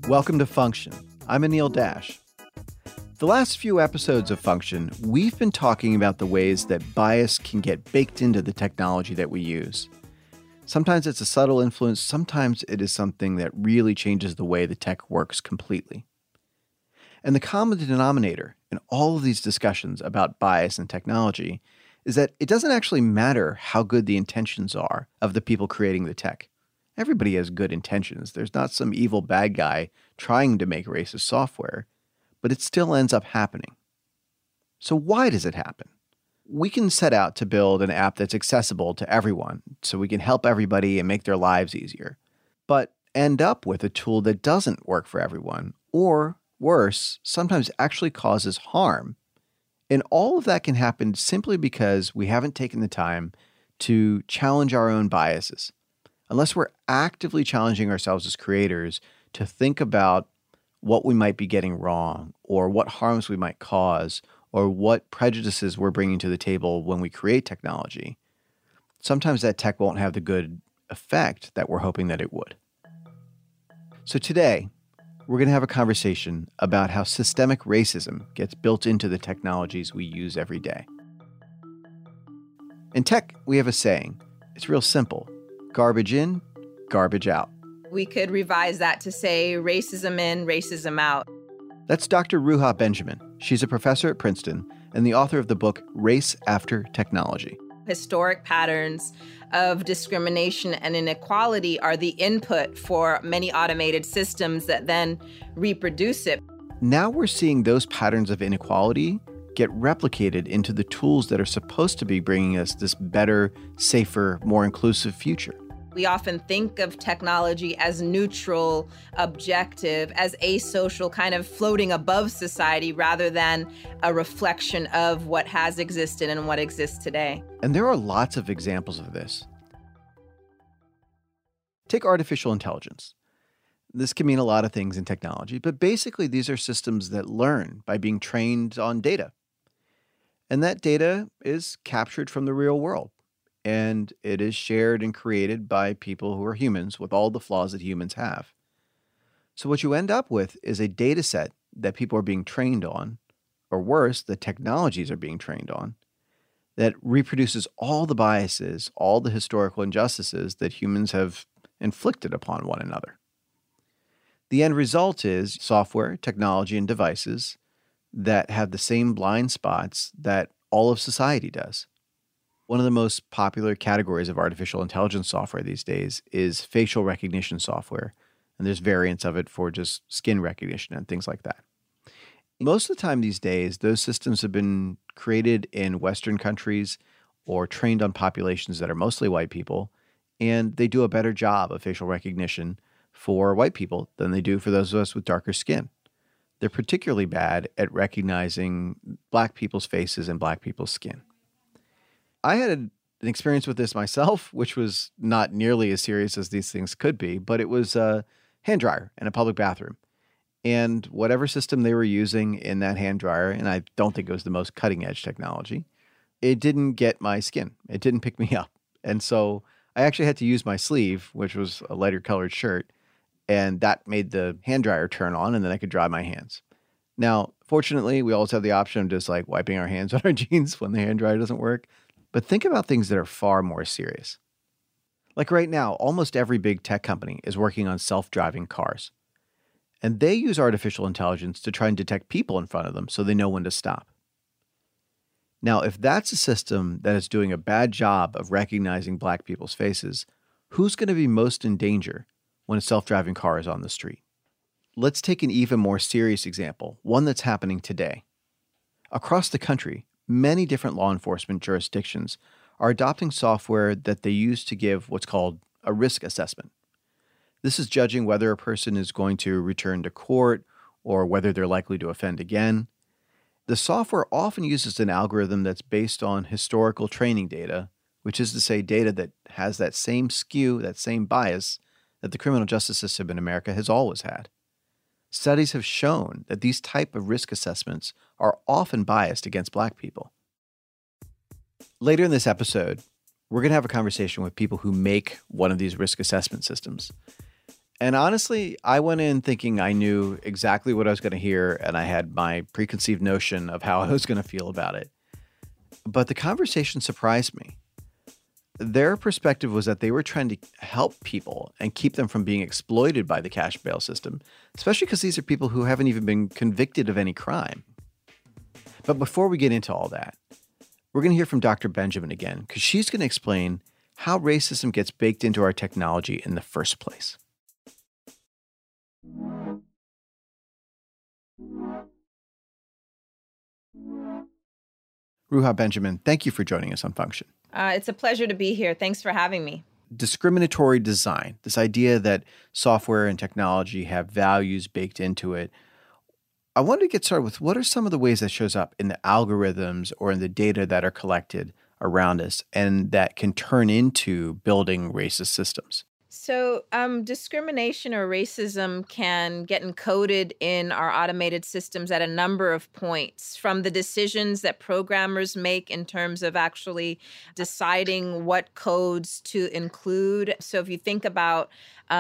Welcome to Function. I'm Anil Dash. The last few episodes of Function, we've been talking about the ways that bias can get baked into the technology that we use. Sometimes it's a subtle influence, sometimes it is something that really changes the way the tech works completely. And the common denominator in all of these discussions about bias and technology is that it doesn't actually matter how good the intentions are of the people creating the tech. Everybody has good intentions. There's not some evil bad guy trying to make racist software, but it still ends up happening. So why does it happen? We can set out to build an app that's accessible to everyone so we can help everybody and make their lives easier, but end up with a tool that doesn't work for everyone, or worse, sometimes actually causes harm. And all of that can happen simply because we haven't taken the time to challenge our own biases. Unless we're actively challenging ourselves as creators to think about what we might be getting wrong, or what harms we might cause, or what prejudices we're bringing to the table when we create technology, sometimes that tech won't have the good effect that we're hoping that it would. So today, we're going to have a conversation about how systemic racism gets built into the technologies we use every day. In tech, we have a saying. It's real simple. Garbage in, garbage out. We could revise that to say racism in, racism out. That's Dr. Ruha Benjamin. She's a professor at Princeton and the author of the book Race After Technology. Historic patterns of discrimination and inequality are the input for many automated systems that then reproduce it. Now we're seeing those patterns of inequality get replicated into the tools that are supposed to be bringing us this better, safer, more inclusive future. We often think of technology as neutral, objective, as asocial, kind of floating above society rather than a reflection of what has existed and what exists today. And there are lots of examples of this. Take artificial intelligence. This can mean a lot of things in technology, but basically these are systems that learn by being trained on data. And that data is captured from the real world. And it is shared and created by people who are humans with all the flaws that humans have. So what you end up with is a data set that people are being trained on, or worse, the technologies are being trained on, that reproduces all the biases, all the historical injustices that humans have inflicted upon one another. The end result is software, technology, and devices that have the same blind spots that all of society does. One of the most popular categories of artificial intelligence software these days is facial recognition software, and there's variants of it for just skin recognition and things like that. Most of the time these days, those systems have been created in Western countries or trained on populations that are mostly white people, and they do a better job of facial recognition for white people than they do for those of us with darker skin. They're particularly bad at recognizing Black people's faces and Black people's skin. I had an experience with this myself, which was not nearly as serious as these things could be, but it was a hand dryer in a public bathroom. And whatever system they were using in that hand dryer, and I don't think it was the most cutting edge technology, it didn't get my skin. It didn't pick me up. And so I actually had to use my sleeve, which was a lighter colored shirt, and that made the hand dryer turn on, and then I could dry my hands. Now, fortunately, we always have the option of just like wiping our hands on our jeans when the hand dryer doesn't work. But think about things that are far more serious. Like right now, almost every big tech company is working on self-driving cars. And they use artificial intelligence to try and detect people in front of them so they know when to stop. Now, if that's a system that is doing a bad job of recognizing Black people's faces, who's going to be most in danger when a self-driving car is on the street? Let's take an even more serious example, one that's happening today. Across the country, many different law enforcement jurisdictions are adopting software that they use to give what's called a risk assessment. This is judging whether a person is going to return to court or whether they're likely to offend again. The software often uses an algorithm that's based on historical training data, which is to say data that has that same skew, that same bias that the criminal justice system in America has always had. Studies have shown that these type of risk assessments are often biased against Black people. Later in this episode, we're going to have a conversation with people who make one of these risk assessment systems. And honestly, I went in thinking I knew exactly what I was going to hear, and I had my preconceived notion of how I was going to feel about it. But the conversation surprised me. Their perspective was that they were trying to help people and keep them from being exploited by the cash bail system, especially because these are people who haven't even been convicted of any crime. But before we get into all that, we're going to hear from Dr. Benjamin again, because she's going to explain how racism gets baked into our technology in the first place. Ruha Benjamin, thank you for joining us on Function. It's a pleasure to be here. Thanks for having me. Discriminatory design, this idea that software and technology have values baked into it. I wanted to get started with what are some of the ways that shows up in the algorithms or in the data that are collected around us and that can turn into building racist systems? So, discrimination or racism can get encoded in our automated systems at a number of points, from the decisions that programmers make in terms of actually deciding what codes to include. So, if you think about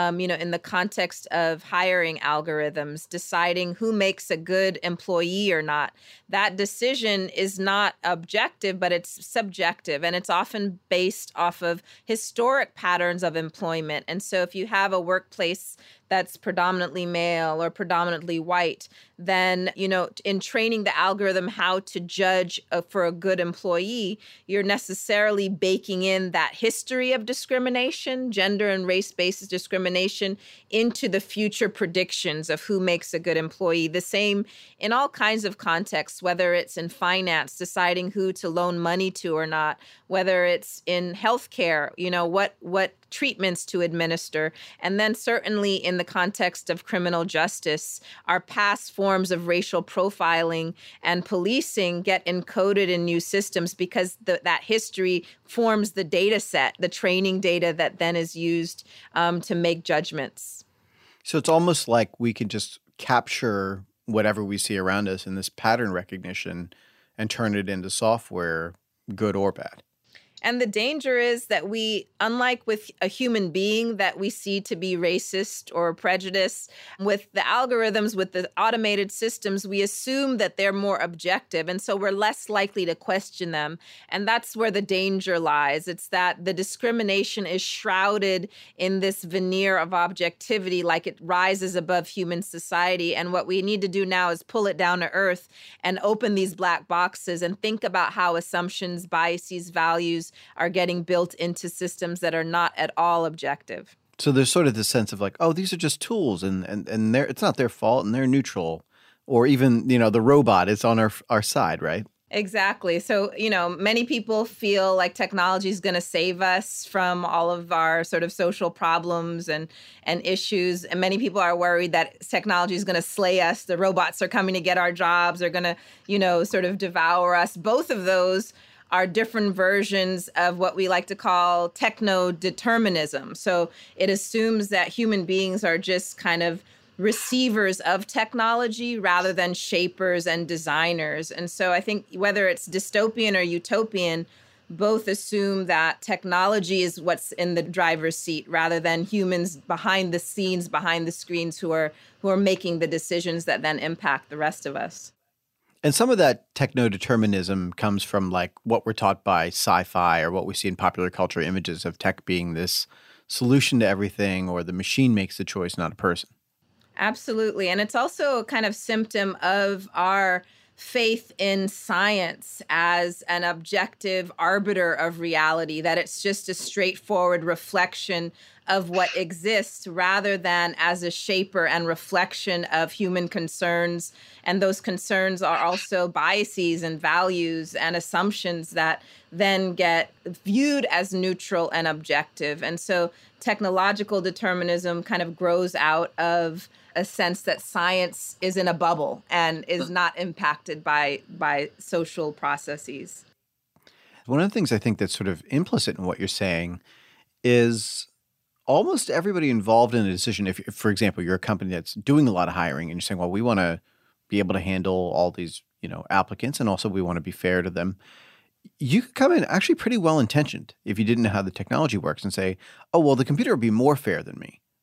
in the context of hiring algorithms, deciding who makes a good employee or not, that decision is not objective, but it's subjective. And it's often based off of historic patterns of employment. And so if you have a workplace that's predominantly male or predominantly white, then, in training the algorithm how to judge for a good employee, you're necessarily baking in that history of discrimination, gender and race-based discrimination, into the future predictions of who makes a good employee. The same in all kinds of contexts, whether it's in finance, deciding who to loan money to or not, whether it's in healthcare, what treatments to administer. And then certainly in the context of criminal justice, our past forms of racial profiling and policing get encoded in new systems because that history forms the data set, the training data that then is used to make judgments. So it's almost like we can just capture whatever we see around us in this pattern recognition and turn it into software, good or bad. And the danger is that we, unlike with a human being that we see to be racist or prejudiced, with the algorithms, with the automated systems, we assume that they're more objective. And so we're less likely to question them. And that's where the danger lies. It's that the discrimination is shrouded in this veneer of objectivity, like it rises above human society. And what we need to do now is pull it down to earth and open these black boxes and think about how assumptions, biases, values are getting built into systems that are not at all objective. So there's sort of this sense of like, oh, these are just tools and it's not their fault and they're neutral. Or even, the robot is on our side, right? Exactly. So, many people feel like technology is going to save us from all of our sort of social problems and issues. And many people are worried that technology is going to slay us. The robots are coming to get our jobs. They're going to, sort of devour us. Both of those are different versions of what we like to call techno-determinism. So it assumes that human beings are just kind of receivers of technology rather than shapers and designers. And so I think whether it's dystopian or utopian, both assume that technology is what's in the driver's seat rather than humans behind the scenes, behind the screens who are making the decisions that then impact the rest of us. And some of that techno-determinism comes from like what we're taught by sci-fi or what we see in popular culture images of tech being this solution to everything, or the machine makes the choice, not a person. Absolutely. And it's also a kind of symptom of our faith in science as an objective arbiter of reality, that it's just a straightforward reflection of what exists rather than as a shaper and reflection of human concerns. And those concerns are also biases and values and assumptions that then get viewed as neutral and objective. And so technological determinism kind of grows out of a sense that science is in a bubble and is not impacted by social processes. One of the things I think that's sort of implicit in what you're saying is almost everybody involved in a decision, if, for example, you're a company that's doing a lot of hiring and you're saying, well, we want to be able to handle all these, applicants, and also we want to be fair to them. You could come in actually pretty well-intentioned if you didn't know how the technology works and say, oh, well, the computer would be more fair than me.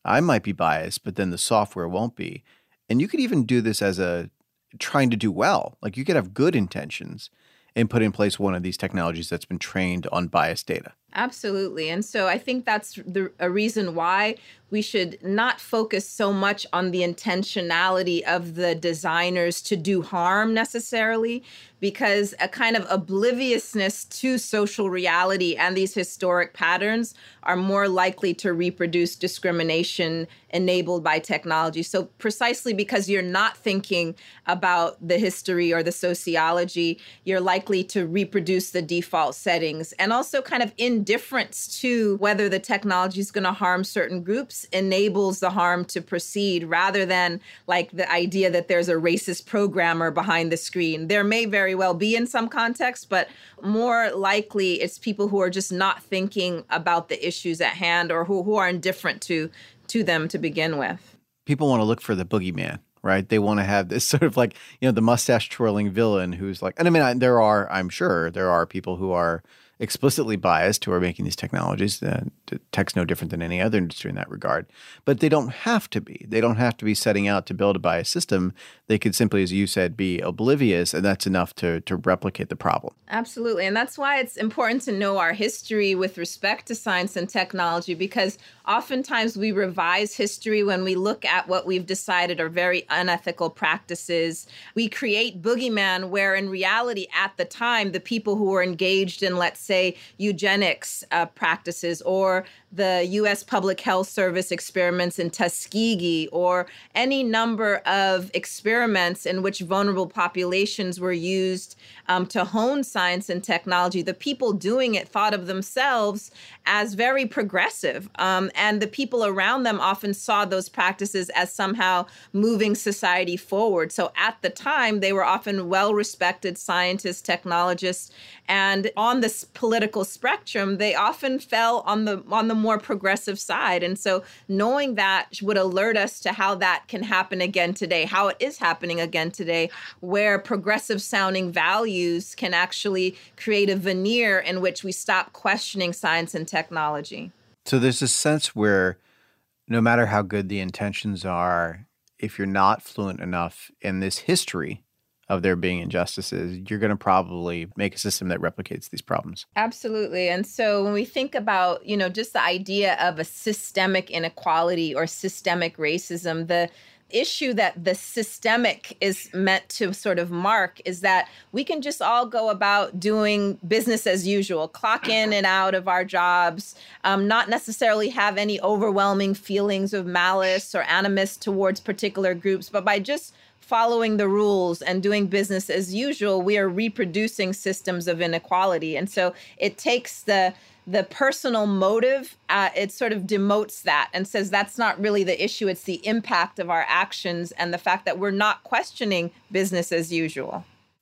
I might be biased, but then the software won't be. And you could even do this as a trying to do well. Like you could have good intentions and put in place one of these technologies that's been trained on biased data. Absolutely. And so I think that's a reason why we should not focus so much on the intentionality of the designers to do harm necessarily, because a kind of obliviousness to social reality and these historic patterns are more likely to reproduce discrimination enabled by technology. So precisely because you're not thinking about the history or the sociology, you're likely to reproduce the default settings. And also kind of indifference to whether the technology is going to harm certain groups enables the harm to proceed, rather than like the idea that there's a racist programmer behind the screen. There may very well be in some contexts, but more likely it's people who are just not thinking about the issues at hand, or who are indifferent to them to begin with. People want to look for the boogeyman, right? They want to have this sort of like, the mustache twirling villain who's like, and I mean, I'm sure there are people who are explicitly biased who are making these technologies. Tech's no different than any other industry in that regard. But they don't have to be. They don't have to be setting out to build a biased system. They could simply, as you said, be oblivious, and that's enough to replicate the problem. Absolutely. And that's why it's important to know our history with respect to science and technology, because oftentimes we revise history when we look at what we've decided are very unethical practices. We create boogeyman where in reality, at the time, the people who were engaged in, let's say, eugenics practices, or the U.S. Public Health Service experiments in Tuskegee, or any number of experiments in which vulnerable populations were used to hone science and technology, the people doing it thought of themselves as very progressive. And the people around them often saw those practices as somehow moving society forward. So at the time, they were often well-respected scientists, technologists, and on this political spectrum, they often fell on the more progressive side. And so knowing that would alert us to how that can happen again today, how it is happening again today, where progressive sounding values can actually create a veneer in which we stop questioning science and technology. So there's a sense where no matter how good the intentions are, if you're not fluent enough in this history of there being injustices, you're going to probably make a system that replicates these problems. Absolutely. And so when we think about, just the idea of a systemic inequality or systemic racism, the issue that the systemic is meant to sort of mark is that we can just all go about doing business as usual, clock in and out of our jobs, not necessarily have any overwhelming feelings of malice or animus towards particular groups, but by just following the rules and doing business as usual, we are reproducing systems of inequality. And so it takes the personal motive, it sort of demotes that and says that's not really the issue. It's the impact of our actions and the fact that we're not questioning business as usual.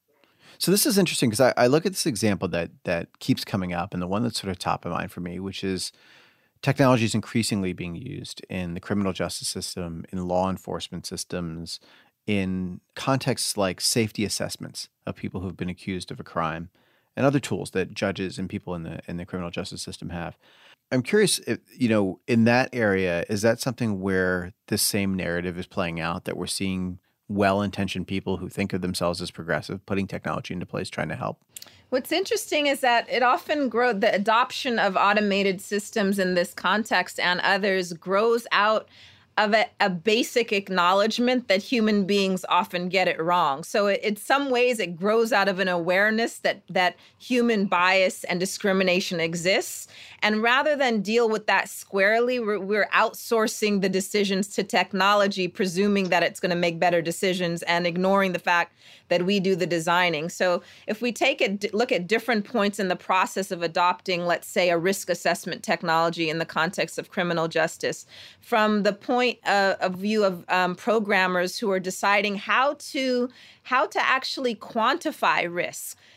So this is interesting because I look at this example that keeps coming up, and the one that's sort of top of mind for me, which is technology is increasingly being used in the criminal justice system, in law enforcement systems, in contexts like safety assessments of people who've been accused of a crime, and other tools that judges and people in the criminal justice system have. I'm curious if, in that area, is that something where the same narrative is playing out, that we're seeing well-intentioned people who think of themselves as progressive, putting technology into place, trying to help? What's interesting is that it often grows, the adoption of automated systems in this context and others grows out of a basic acknowledgement that human beings often get it wrong. So in some ways, it grows out of an awareness that human bias and discrimination exists. And rather than deal with that squarely, we're outsourcing the decisions to technology, presuming that it's going to make better decisions and ignoring the fact that we do the designing. So if we look at different points in the process of adopting, let's say, a risk assessment technology in the context of criminal justice, from the point of view of programmers who are deciding how to actually quantify risk.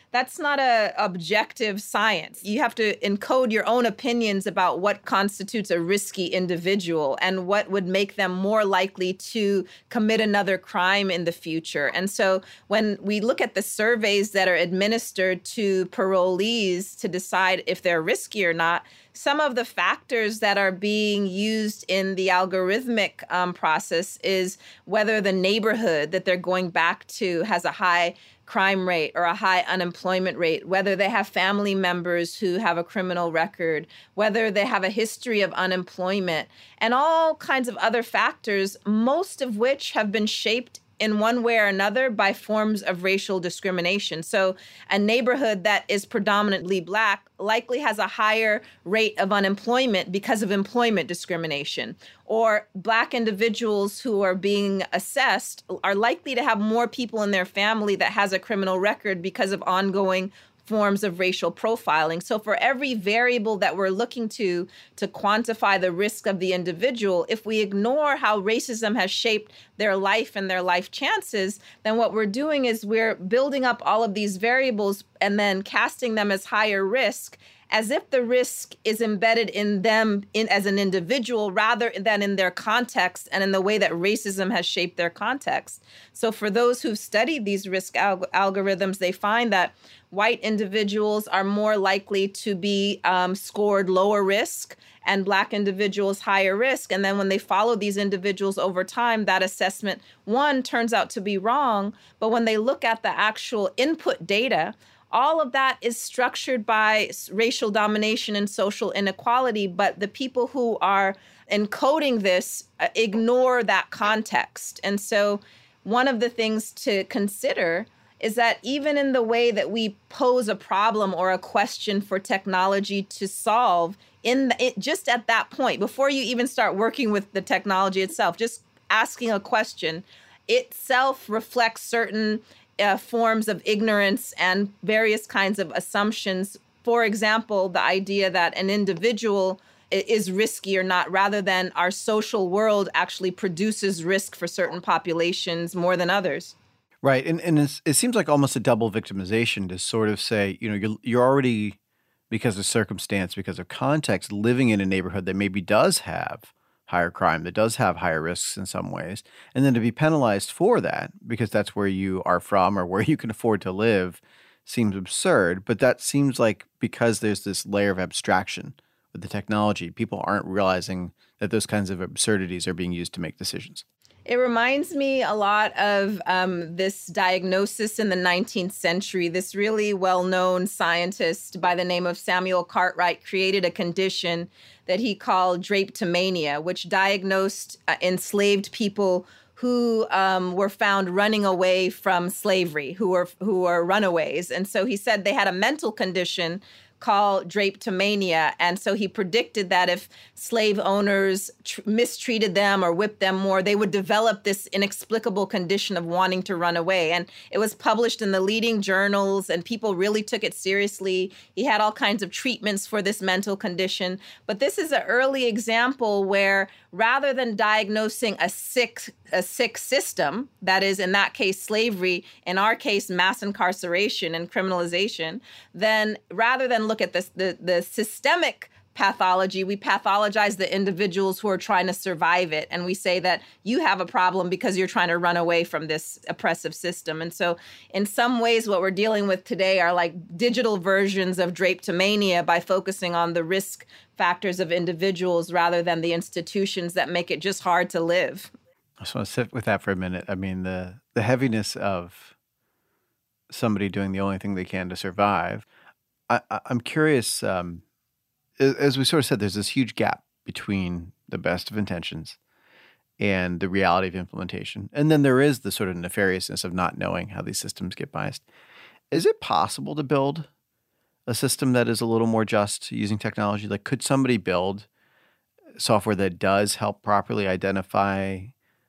that's not a objective science. You have to encode your own opinions about what constitutes a risky individual and what would make them more likely to commit another crime in the future. And so when we look at the surveys that are administered to parolees to decide if they're risky or not, some of the factors that are being used in the algorithmic process is whether the neighborhood that they're going back to has a high crime rate or a high unemployment rate, whether they have family members who have a criminal record, whether they have a history of unemployment, and all kinds of other factors, most of which have been shaped in one way or another by forms of racial discrimination. So a neighborhood that is predominantly Black likely has a higher rate of unemployment because of employment discrimination. Or Black individuals who are being assessed are likely to have more people in their family that has a criminal record because of ongoing forms of racial profiling. So for every variable that we're looking to quantify the risk of the individual, if we ignore how racism has shaped their life and their life chances, then what we're doing is we're building up all of these variables and then casting them as higher risk, as if the risk is embedded in them as an individual rather than in their context and in the way that racism has shaped their context. So for those who've studied these risk algorithms, they find that white individuals are more likely to be scored lower risk and Black individuals higher risk. And then when they follow these individuals over time, that assessment, one, turns out to be wrong. But when they look at the actual input data, all of that is structured by racial domination and social inequality, but the people who are encoding this ignore that context. And so one of the things to consider is that even in the way that we pose a problem or a question for technology to solve, just at that point, before you even start working with the technology itself, just asking a question itself reflects certain forms of ignorance and various kinds of assumptions. For example, the idea that an individual is risky or not, rather than our social world actually produces risk for certain populations more than others. Right. And it seems like almost a double victimization to sort of say, you're already, because of circumstance, because of context, living in a neighborhood that maybe does have higher crime, that does have higher risks in some ways, and then to be penalized for that because that's where you are from or where you can afford to live seems absurd. But that seems like because there's this layer of abstraction with the technology, people aren't realizing that those kinds of absurdities are being used to make decisions. It reminds me a lot of this diagnosis in the 19th century. This really well-known scientist by the name of Samuel Cartwright created a condition that he called drapetomania, which diagnosed enslaved people who were found running away from slavery, who were runaways. And so he said they had a mental condition called drapetomania. And so he predicted that if slave owners mistreated them or whipped them more, they would develop this inexplicable condition of wanting to run away. And it was published in the leading journals, and people really took it seriously. He had all kinds of treatments for this mental condition. But this is an early example where rather than diagnosing a sick system, that is, in that case, slavery, in our case, mass incarceration and criminalization, then rather than look at the systemic pathology, we pathologize the individuals who are trying to survive it. And we say that you have a problem because you're trying to run away from this oppressive system. And so in some ways, what we're dealing with today are like digital versions of drapetomania by focusing on the risk factors of individuals rather than the institutions that make it just hard to live. I just want to sit with that for a minute. I mean, the heaviness of somebody doing the only thing they can to survive. I'm curious, as we sort of said, there's this huge gap between the best of intentions and the reality of implementation. And then there is the sort of nefariousness of not knowing how these systems get biased. Is it possible to build a system that is a little more just using technology? Like, could somebody build software that does help properly identify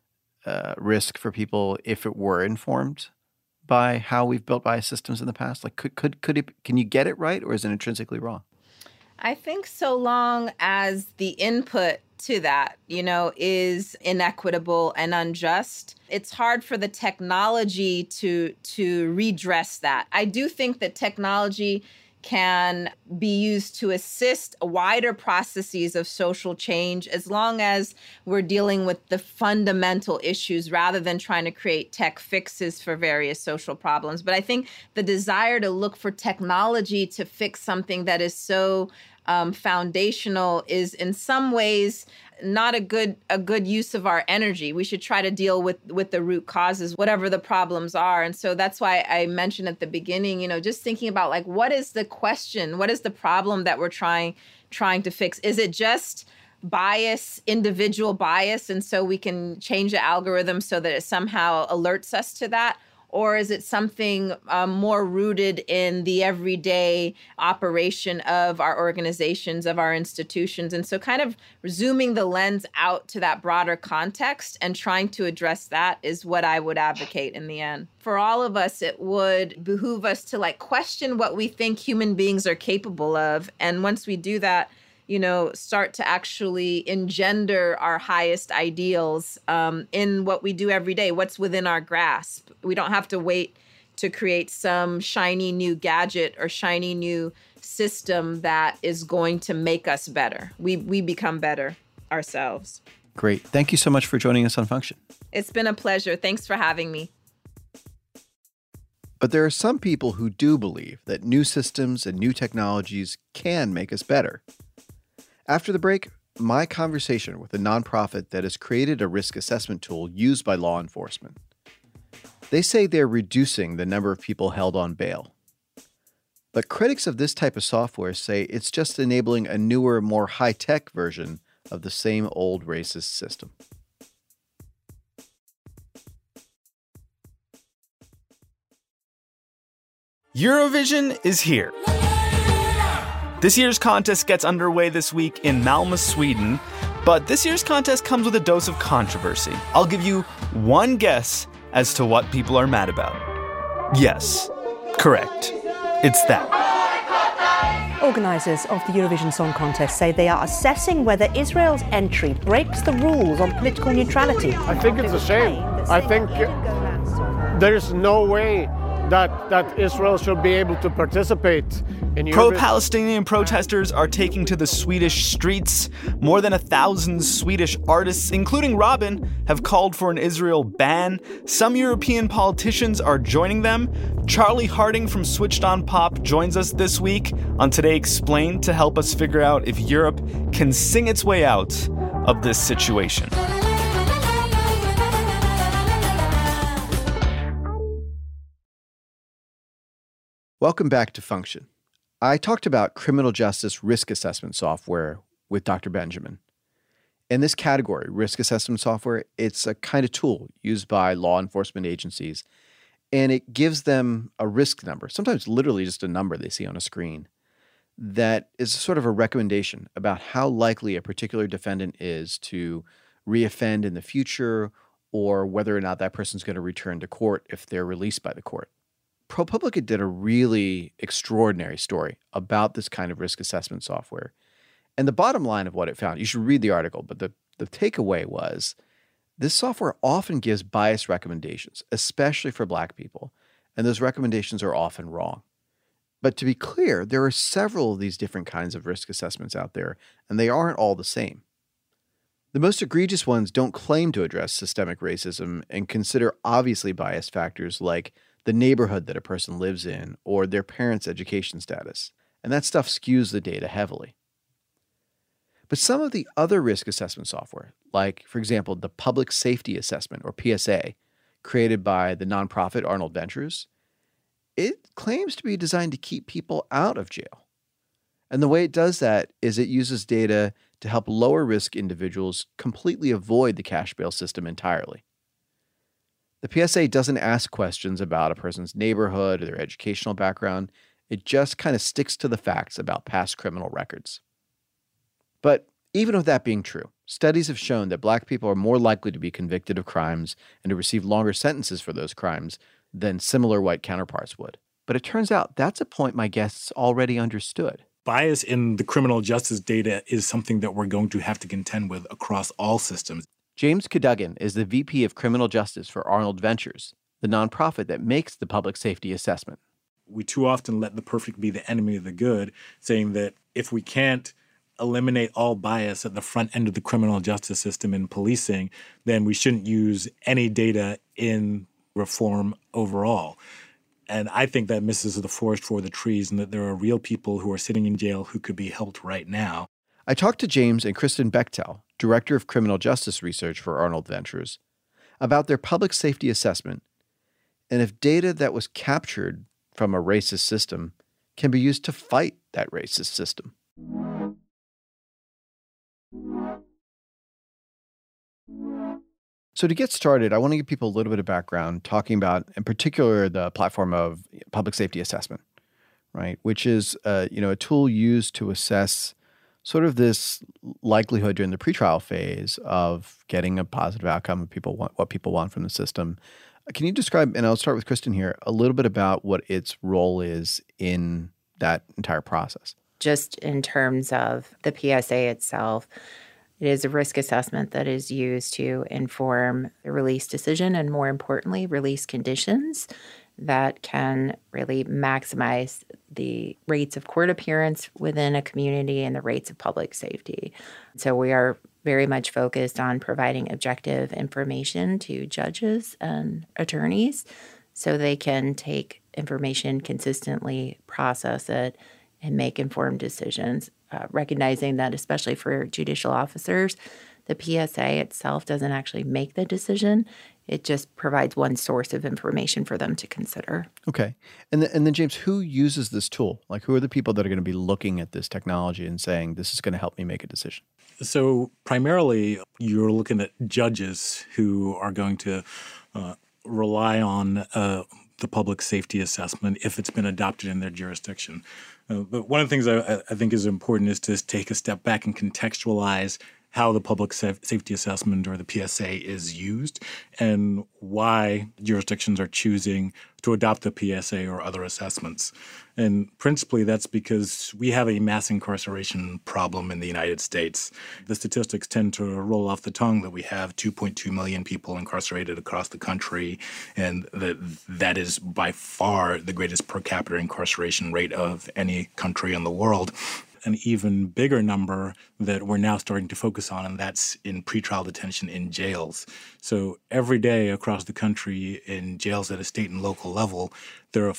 risk for people if it were informed by how we've built bias systems in the past? Like, can you get it right, or is it intrinsically wrong? I think so long as the input to that, is inequitable and unjust. It's hard for the technology to redress that. I do think that technology can be used to assist wider processes of social change as long as we're dealing with the fundamental issues rather than trying to create tech fixes for various social problems. But I think the desire to look for technology to fix something that is so foundational is in some ways not a good use of our energy. We should try to deal with the root causes, whatever the problems are. And so that's why I mentioned at the beginning, just thinking about like, what is the question? What is the problem that we're trying to fix? Is it just bias, individual bias, and so we can change the algorithm so that it somehow alerts us to that? Or is it something more rooted in the everyday operation of our organizations, of our institutions? And so kind of zooming the lens out to that broader context and trying to address that is what I would advocate in the end. For all of us, it would behoove us to like question what we think human beings are capable of. And once we do that, start to actually engender our highest ideals in what we do every day, what's within our grasp. We don't have to wait to create some shiny new gadget or shiny new system that is going to make us better. We become better ourselves. Great. Thank you so much for joining us on Function. It's been a pleasure. Thanks for having me. But there are some people who do believe that new systems and new technologies can make us better. After the break, my conversation with a nonprofit that has created a risk assessment tool used by law enforcement. They say they're reducing the number of people held on bail. But critics of this type of software say it's just enabling a newer, more high-tech version of the same old racist system. Eurovision is here. This year's contest gets underway this week in Malmö, Sweden, but this year's contest comes with a dose of controversy. I'll give you one guess as to what people are mad about. Yes, correct. It's that. Organisers of the Eurovision Song Contest say they are assessing whether Israel's entry breaks the rules on political neutrality. I think it's a shame. I think there is no way that Israel should be able to participate in Eurovision. Pro-Palestinian protesters are taking to the Swedish streets. More than 1,000 Swedish artists, including Robin, have called for an Israel ban. Some European politicians are joining them. Charlie Harding from Switched On Pop joins us this week on Today Explained to help us figure out if Europe can sing its way out of this situation. Welcome back to Function. I talked about criminal justice risk assessment software with Dr. Benjamin. In this category, risk assessment software, it's a kind of tool used by law enforcement agencies, and it gives them a risk number, sometimes literally just a number they see on a screen, that is sort of a recommendation about how likely a particular defendant is to reoffend in the future or whether or not that person's going to return to court if they're released by the court. ProPublica did a really extraordinary story about this kind of risk assessment software. And the bottom line of what it found, you should read the article, but the takeaway was this software often gives biased recommendations, especially for Black people, and those recommendations are often wrong. But to be clear, there are several of these different kinds of risk assessments out there, and they aren't all the same. The most egregious ones don't claim to address systemic racism and consider obviously biased factors like the neighborhood that a person lives in, or their parents' education status. And that stuff skews the data heavily. But some of the other risk assessment software, like, for example, the Public Safety Assessment, or PSA, created by the nonprofit Arnold Ventures, it claims to be designed to keep people out of jail. And the way it does that is it uses data to help lower risk individuals completely avoid the cash bail system entirely. The PSA doesn't ask questions about a person's neighborhood or their educational background. It just kind of sticks to the facts about past criminal records. But even with that being true, studies have shown that Black people are more likely to be convicted of crimes and to receive longer sentences for those crimes than similar white counterparts would. But it turns out that's a point my guests already understood. bias in the criminal justice data is something that we're going to have to contend with across all systems. James Cadogan is the VP of Criminal Justice for Arnold Ventures, the nonprofit that makes the public safety assessment. We too often let the perfect be the enemy of the good, saying that if we can't eliminate all bias at the front end of the criminal justice system in policing, then we shouldn't use any data in reform overall. And I think that misses the forest for the trees, and that there are real people who are sitting in jail who could be helped right now. I talked to James and Kristen Bechtel, Director of Criminal Justice Research for Arnold Ventures, about their public safety assessment and if data that was captured from a racist system can be used to fight that racist system. So to get started, I want to give people a little bit of background talking about, in particular, the platform of public safety assessment, right? Which is, a tool used to assess sort of this likelihood during the pretrial phase of getting a positive outcome of what people want from the system. Can you describe, and I'll start with Kristen here, a little bit about what its role is in that entire process? Just in terms of the PSA itself, it is a risk assessment that is used to inform the release decision and, more importantly, release conditions that can really maximize the rates of court appearance within a community and the rates of public safety. So we are very much focused on providing objective information to judges and attorneys so they can take information consistently, process it, and make informed decisions, recognizing that especially for judicial officers, the PSA itself doesn't actually make the decision. It just provides one source of information for them to consider. Okay. And then, James, who uses this tool? Like, who are the people that are going to be looking at this technology and saying, this is going to help me make a decision? So primarily, you're looking at judges who are going to rely on the public safety assessment if it's been adopted in their jurisdiction. But one of the things I think is important is to take a step back and contextualize how the public safety assessment or the PSA is used and why jurisdictions are choosing to adopt the PSA or other assessments. And principally, that's because we have a mass incarceration problem in the United States. The statistics tend to roll off the tongue that we have 2.2 million people incarcerated across the country, and that is by far the greatest per capita incarceration rate of any country in the world. An even bigger number that we're now starting to focus on, and that's in pretrial detention in jails. So every day across the country in jails at a state and local level, there are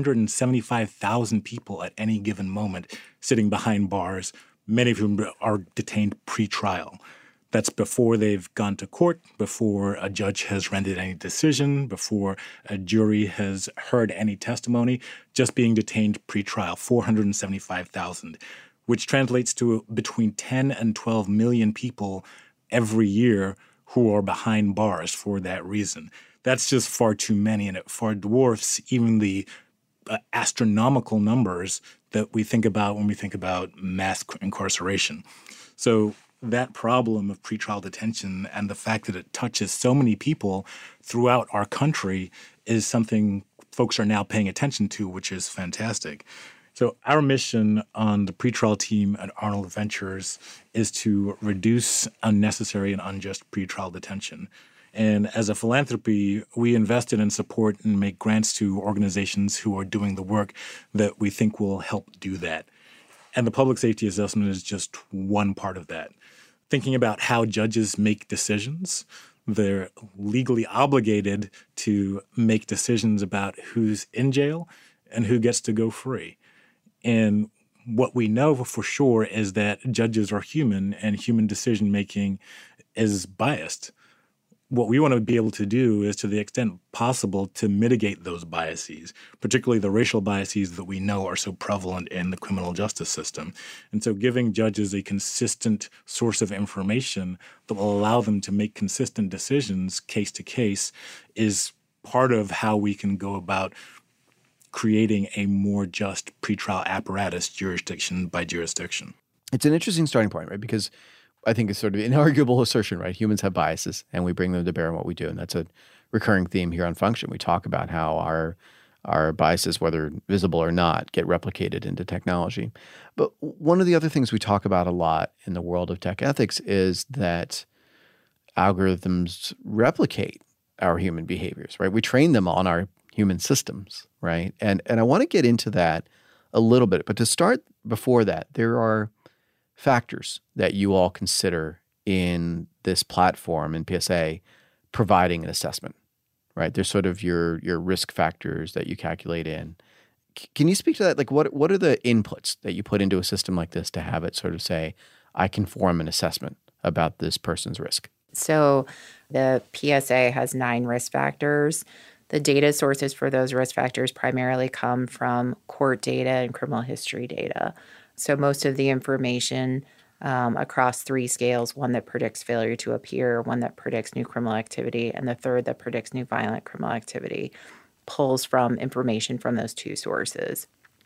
475,000 people at any given moment sitting behind bars, many of whom are detained pretrial. That's before they've gone to court, before a judge has rendered any decision, before a jury has heard any testimony, just being detained pretrial, 475,000. Which translates to between 10 and 12 million people every year who are behind bars for that reason. That's just far too many, and it far dwarfs even the astronomical numbers that we think about when we think about mass incarceration. So that problem of pretrial detention and the fact that it touches so many people throughout our country is something folks are now paying attention to, which is fantastic. So our mission on the pretrial team at Arnold Ventures is to reduce unnecessary and unjust pretrial detention. And as a philanthropy, we invest in and support and make grants to organizations who are doing the work that we think will help do that. And the public safety assessment is just one part of that. Thinking about how judges make decisions, they're legally obligated to make decisions about who's in jail and who gets to go free. And what we know for sure is that judges are human and human decision-making is biased. What we want to be able to do is, to the extent possible, to mitigate those biases, particularly the racial biases that we know are so prevalent in the criminal justice system. And so giving judges a consistent source of information that will allow them to make consistent decisions case to case is part of how we can go about creating a more just pretrial apparatus jurisdiction by jurisdiction. It's an interesting starting point, right? Because I think it's sort of an inarguable assertion, right? Humans have biases and we bring them to bear in what we do. And that's a recurring theme here on Function. We talk about how our our biases, whether visible or not, get replicated into technology. But one of the other things we talk about a lot in the world of tech ethics is that algorithms replicate our human behaviors, right? We train them on our human systems, right? And I want to get into that a little bit. But to start before that, there are factors that you all consider in this platform in PSA providing an assessment, right? There's sort of your risk factors that you calculate in. Can you speak to that? Like, what are the inputs that you put into a system like this to have it sort of say, I can form an assessment about this person's risk? So the PSA has 9 risk factors. The data sources for those risk factors primarily come from court data and criminal history data. So most of the information across 3 scales, one that predicts failure to appear, one that predicts new criminal activity, and the third that predicts new violent criminal activity, pulls from information from those 2 sources.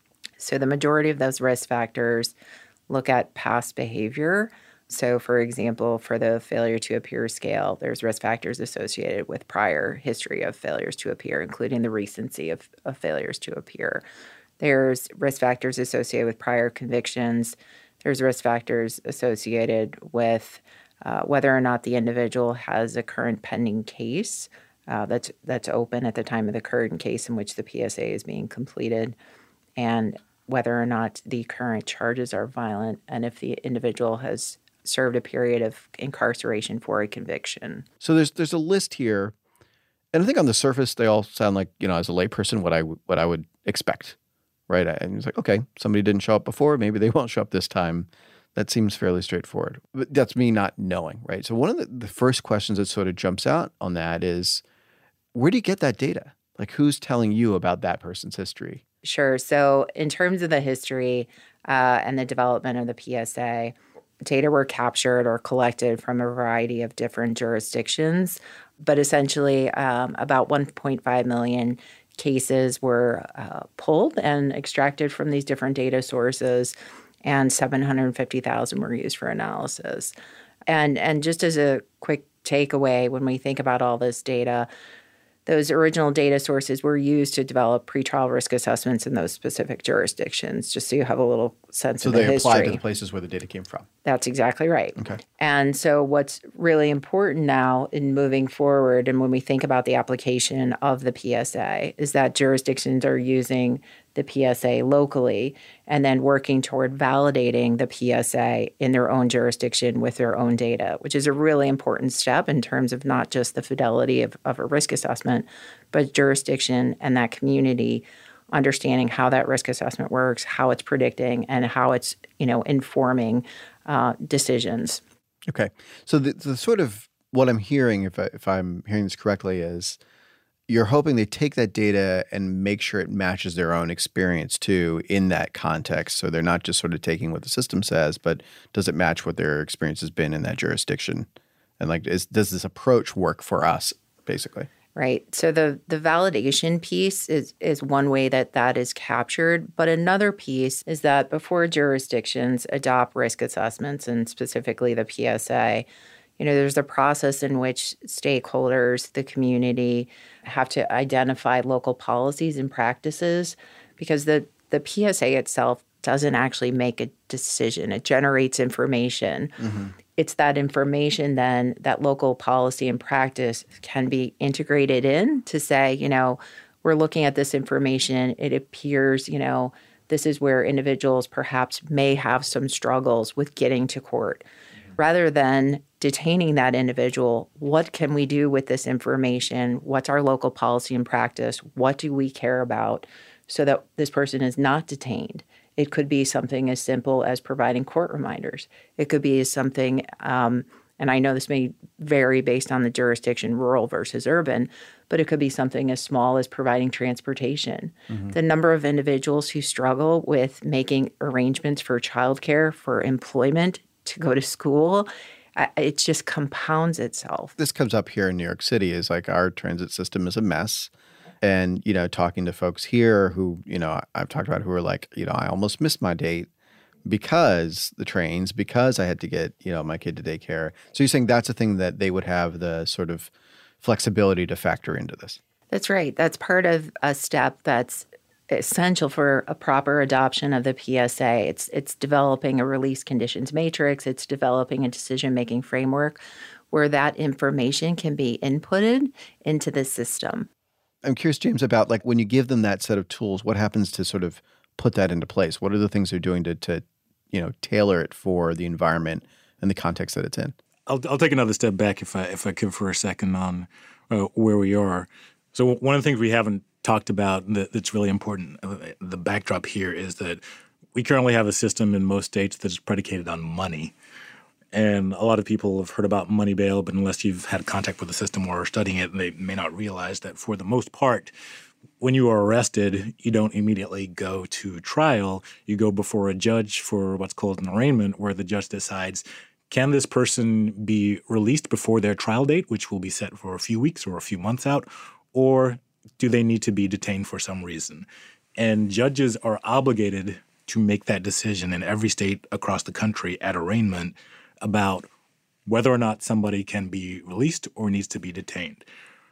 So the majority of those risk factors look at past behavior. So, for example, for the failure to appear scale, there's risk factors associated with prior history of failures to appear, including the recency of failures to appear. There's risk factors associated with prior convictions. There's risk factors associated with whether or not the individual has a current pending case that's open at the time of the current case in which the PSA is being completed, and whether or not the current charges are violent, and if the individual has served a period of incarceration for a conviction. So there's a list here, and I think on the surface they all sound like, as a layperson, what I would expect, right? And it's like, okay, somebody didn't show up before, maybe they won't show up this time. That seems fairly straightforward. But that's me not knowing, right? So one of the first questions that sort of jumps out on that is, where do you get that data? Like, who's telling you about that person's history? Sure. So in terms of the history and the development of the PSA, data were captured or collected from a variety of different jurisdictions, but essentially about 1.5 million cases were pulled and extracted from these different data sources, and 750,000 were used for analysis. And just as a quick takeaway, when we think about all this data, those original data sources were used to develop pretrial risk assessments in those specific jurisdictions, just so you have a little sense of the history. So they apply to the places where the data came from. That's exactly right. Okay. And so what's really important now in moving forward, and when we think about the application of the PSA, is that jurisdictions are using the PSA locally and then working toward validating the PSA in their own jurisdiction with their own data, which is a really important step in terms of not just the fidelity of a risk assessment, but jurisdiction and that community understanding how that risk assessment works, how it's predicting, and how it's informing decisions. Okay. So the sort of what I'm hearing, if I'm hearing this correctly, is you're hoping they take that data and make sure it matches their own experience too in that context. So they're not just sort of taking what the system says, but does it match what their experience has been in that jurisdiction? And does this approach work for us, basically? Right. So the validation piece is one way that is captured. But another piece is that before jurisdictions adopt risk assessments, and specifically the PSA, there's a process in which stakeholders, the community, have to identify local policies and practices, because the PSA itself doesn't actually make a decision. It generates information. Mm-hmm. It's that information then that local policy and practice can be integrated in to say, we're looking at this information. It appears, this is where individuals perhaps may have some struggles with getting to court. Rather than detaining that individual, what can we do with this information? What's our local policy and practice? What do we care about so that this person is not detained? It could be something as simple as providing court reminders. It could be something, and I know this may vary based on the jurisdiction, rural versus urban, but it could be something as small as providing transportation. Mm-hmm. The number of individuals who struggle with making arrangements for childcare, for employment, to go to school, it just compounds itself. This comes up here in New York City is our transit system is a mess. And, talking to folks here who, I've talked about who are like, I almost missed my date because I had to get, my kid to daycare. So you're saying that's a thing that they would have the sort of flexibility to factor into this? That's right. That's part of a step that's essential for a proper adoption of the PSA. It's developing a release conditions matrix. It's developing a decision-making framework where that information can be inputted into the system. I'm curious, James, about like when you give them that set of tools, what happens to sort of put that into place? What are the things they're doing to tailor it for the environment and the context that it's in? I'll take another step back if I could for a second on where we are. So one of the things we haven't talked about that's really important, the backdrop here is that we currently have a system in most states that's predicated on money. And a lot of people have heard about money bail, but unless you've had contact with the system or are studying it, they may not realize that for the most part, when you are arrested, you don't immediately go to trial. You go before a judge for what's called an arraignment, where the judge decides, can this person be released before their trial date, which will be set for a few weeks or a few months out, or do they need to be detained for some reason? And judges are obligated to make that decision in every state across the country at arraignment about whether or not somebody can be released or needs to be detained.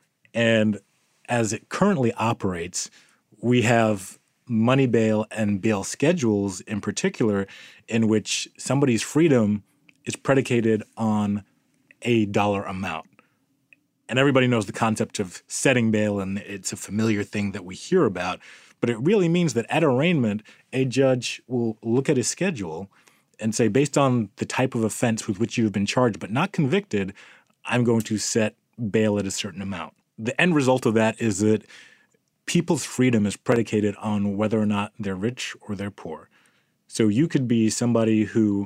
And as it currently operates, we have money bail and bail schedules in particular in which somebody's freedom is predicated on a dollar amount. And everybody knows the concept of setting bail, and it's a familiar thing that we hear about. But it really means that at arraignment, a judge will look at his schedule and say, based on the type of offense with which you've been charged but not convicted, I'm going to set bail at a certain amount. The end result of that is that people's freedom is predicated on whether or not they're rich or they're poor. So you could be somebody who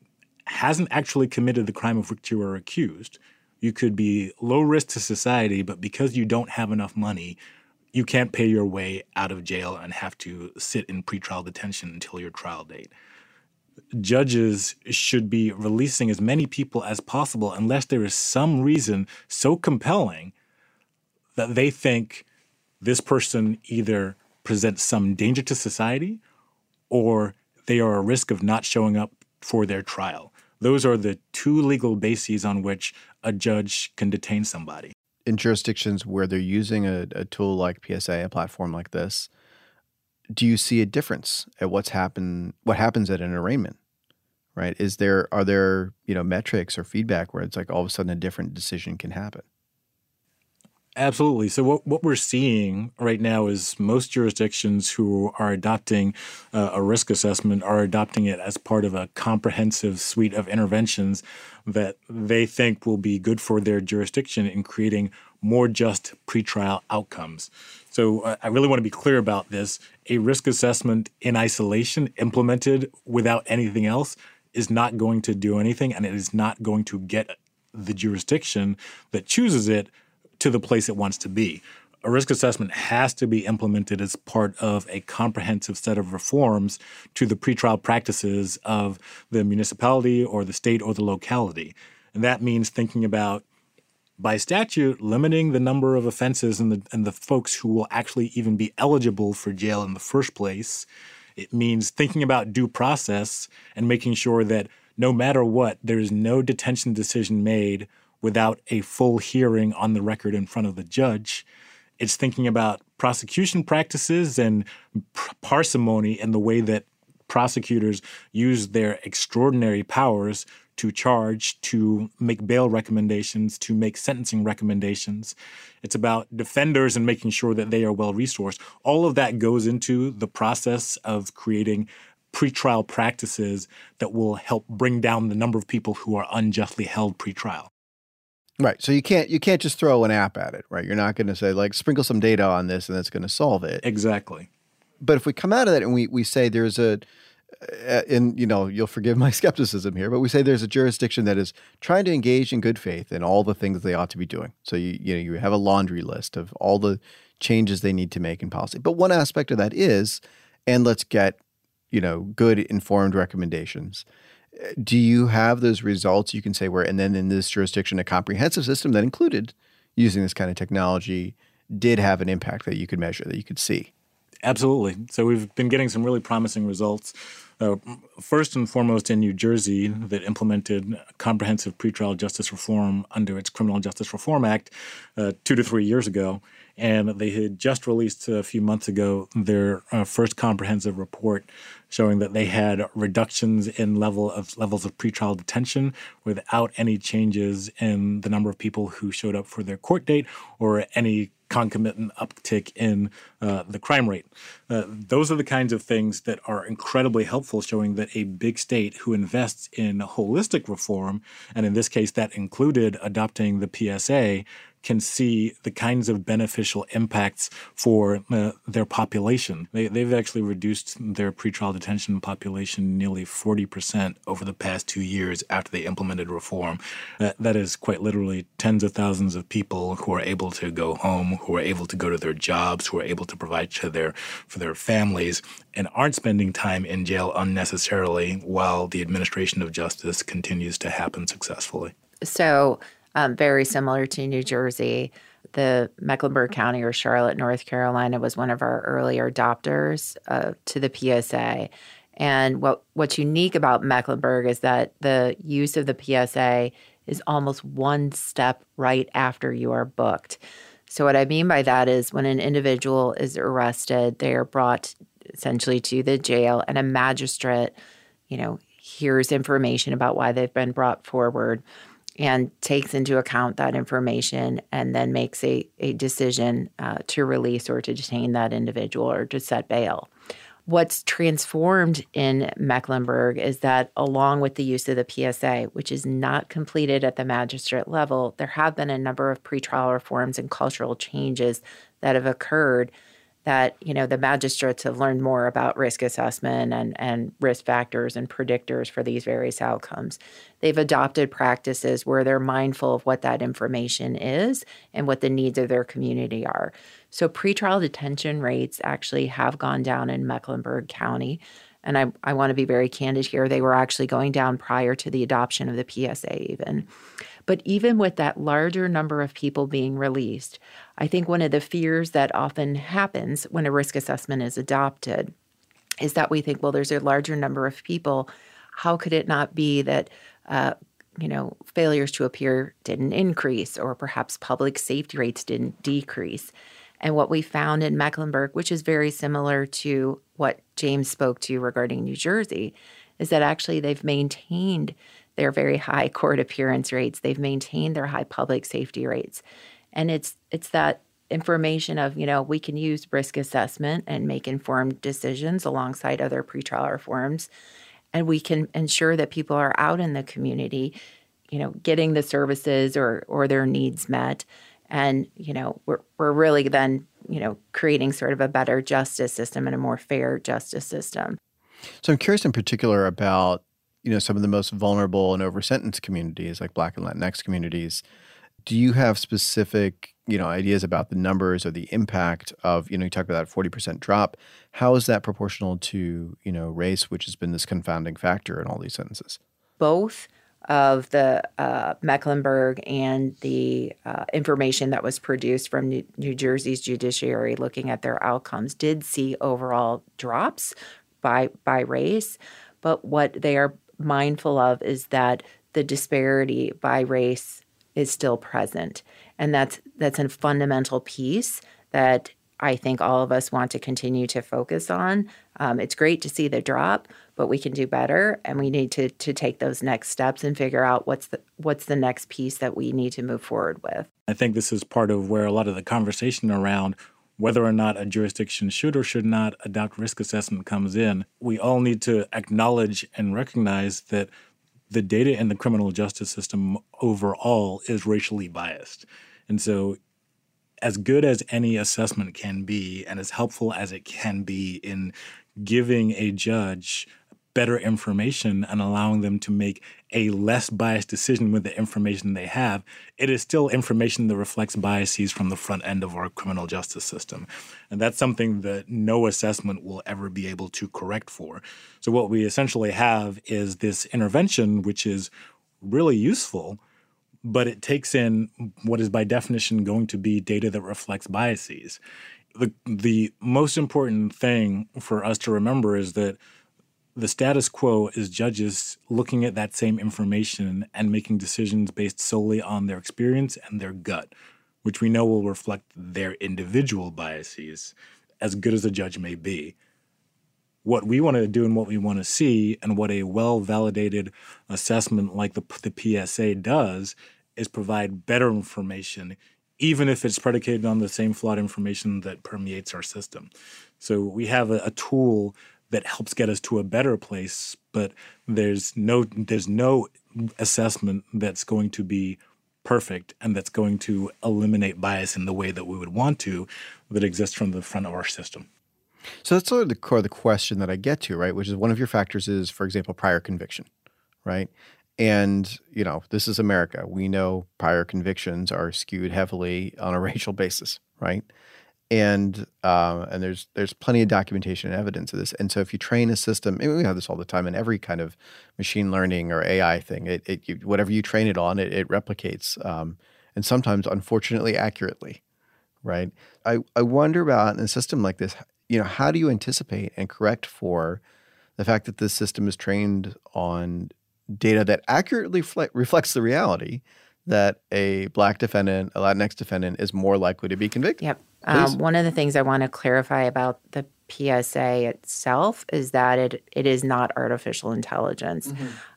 hasn't actually committed the crime of which you are accused. You could be low risk to society, but because you don't have enough money, you can't pay your way out of jail and have to sit in pretrial detention until your trial date. Judges should be releasing as many people as possible unless there is some reason so compelling that they think this person either presents some danger to society or they are a risk of not showing up for their trial. Those are the two legal bases on which a judge can detain somebody. In jurisdictions where they're using a tool like PSA, a platform like this, do you see a difference at what happens at an arraignment? Right? Are there metrics or feedback where it's like all of a sudden a different decision can happen? Absolutely. So what we're seeing right now is most jurisdictions who are adopting a risk assessment are adopting it as part of a comprehensive suite of interventions that they think will be good for their jurisdiction in creating more just pretrial outcomes. So I really want to be clear about this. A risk assessment in isolation implemented without anything else is not going to do anything, and it is not going to get the jurisdiction that chooses it to the place it wants to be. A risk assessment has to be implemented as part of a comprehensive set of reforms to the pretrial practices of the municipality or the state or the locality. And that means thinking about, by statute, limiting the number of offenses and the folks who will actually even be eligible for jail in the first place. It means thinking about due process and making sure that no matter what, there is no detention decision made without a full hearing on the record in front of the judge. It's thinking about prosecution practices and parsimony in the way that prosecutors use their extraordinary powers to charge, to make bail recommendations, to make sentencing recommendations. It's about defenders and making sure that they are well-resourced. All of that goes into the process of creating pretrial practices that will help bring down the number of people who are unjustly held pretrial. Right. So you can't just throw an app at it, right? You're not going to say, like, sprinkle some data on this and that's going to solve it. Exactly. But if we come out of that and we say there's you'll forgive my skepticism here, but we say there's a jurisdiction that is trying to engage in good faith in all the things they ought to be doing. So you have a laundry list of all the changes they need to make in policy. But one aspect of that is, and let's get, good informed recommendations. Do you have those results you can say and then in this jurisdiction, a comprehensive system that included using this kind of technology did have an impact that you could measure, that you could see? Absolutely. So we've been getting some really promising results. First and foremost in New Jersey, that implemented comprehensive pretrial justice reform under its Criminal Justice Reform Act 2 to 3 years ago. And they had just released a few months ago their first comprehensive report showing that they had reductions in levels of pretrial detention without any changes in the number of people who showed up for their court date or any concomitant uptick in the crime rate. Those are the kinds of things that are incredibly helpful, showing that a big state who invests in holistic reform, and in this case that included adopting the PSA, can see the kinds of beneficial impacts for their population. They've actually reduced their pretrial detention population nearly 40% over the past 2 years after they implemented reform. That is quite literally tens of thousands of people who are able to go home, who are able to go to their jobs, who are able to provide for their families, and aren't spending time in jail unnecessarily while the administration of justice continues to happen successfully. So, very similar to New Jersey, the Mecklenburg County or Charlotte, North Carolina was one of our earlier adopters to the PSA. And what's unique about Mecklenburg is that the use of the PSA is almost one step right after you are booked. So what I mean by that is when an individual is arrested, they are brought essentially to the jail, and a magistrate, hears information about why they've been brought forward and takes into account that information and then makes a decision to release or to detain that individual or to set bail. What's transformed in Mecklenburg is that along with the use of the PSA, which is not completed at the magistrate level, there have been a number of pretrial reforms and cultural changes that have occurred that, the magistrates have learned more about risk assessment and risk factors and predictors for these various outcomes. They've adopted practices where they're mindful of what that information is and what the needs of their community are. So pretrial detention rates actually have gone down in Mecklenburg County. And I want to be very candid here. They were actually going down prior to the adoption of the PSA even. But even with that larger number of people being released, I think one of the fears that often happens when a risk assessment is adopted is that we think, well, there's a larger number of people. How could it not be that, failures to appear didn't increase, or perhaps public safety rates didn't decrease? And what we found in Mecklenburg, which is very similar to what James spoke to regarding New Jersey, is that actually they've maintained their very high court appearance rates. They've maintained their high public safety rates. And it's that information of, we can use risk assessment and make informed decisions alongside other pretrial reforms. And we can ensure that people are out in the community, getting the services or their needs met. And, we're really then, creating sort of a better justice system and a more fair justice system. So I'm curious in particular about, some of the most vulnerable and over-sentenced communities like Black and Latinx communities. Do you have specific, ideas about the numbers or the impact of, you talk about that 40% drop. How is that proportional to, race, which has been this confounding factor in all these sentences? Both of the Mecklenburg and the information that was produced from New Jersey's judiciary looking at their outcomes did see overall drops by race. But what they are mindful of is that the disparity by race is still present. And that's a fundamental piece that I think all of us want to continue to focus on. It's great to see the drop, but we can do better, and we need to take those next steps and figure out what's the next piece that we need to move forward with. I think this is part of where a lot of the conversation around whether or not a jurisdiction should or should not adopt risk assessment comes in. We all need to acknowledge and recognize that the data in the criminal justice system overall is racially biased. And so as good as any assessment can be and as helpful as it can be in giving a judge better information and allowing them to make a less biased decision with the information they have, it is still information that reflects biases from the front end of our criminal justice system. And that's something that no assessment will ever be able to correct for. So what we essentially have is this intervention, which is really useful, but it takes in what is by definition going to be data that reflects biases. The most important thing for us to remember is that the status quo is judges looking at that same information and making decisions based solely on their experience and their gut. which we know will reflect their individual biases, as good as a judge may be. What we want to do and what we want to see, and what a well-validated assessment like the PSA does, is provide better information, even if it's predicated on the same flawed information that permeates our system. So we have a tool that helps get us to a better place, but there's no assessment that's going to be perfect and that's going to eliminate bias in the way that we would want to, that exists from the front of our system. So that's sort of the core of the question that I get to, right? Which is one of your factors is, for example, prior conviction, right? And, this is America. We know prior convictions are skewed heavily on a racial basis, right? And there's plenty of documentation and evidence of this. And so if you train a system, and we have this all the time in every kind of machine learning or AI thing, whatever you train it on, it replicates, and sometimes, unfortunately, accurately, right? I wonder about in a system like this, how do you anticipate and correct for the fact that this system is trained on data that accurately reflects the reality that a Black defendant, a Latinx defendant is more likely to be convicted? Yep. One of the things I want to clarify about the PSA itself is that it is not artificial intelligence.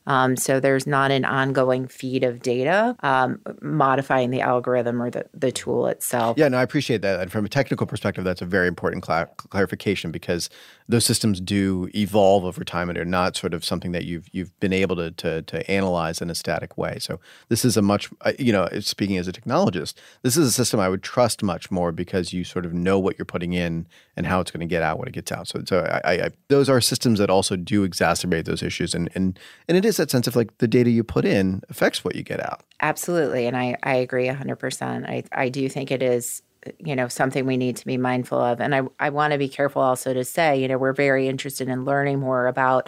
So there's not an ongoing feed of data modifying the algorithm or the tool itself. Yeah, no, I appreciate that. And from a technical perspective, that's a very important clarification, because those systems do evolve over time and are not sort of something that you've been able to analyze in a static way. So this is a much, speaking as a technologist, this is a system I would trust much more, because you sort of know what you're putting in and how it's going to get out when it gets out. So I those are systems that also do exacerbate those issues, and it is that sense of like the data you put in affects what you get out. Absolutely, and I agree 100%. I do think it is something we need to be mindful of, and I want to be careful also to say we're very interested in learning more about,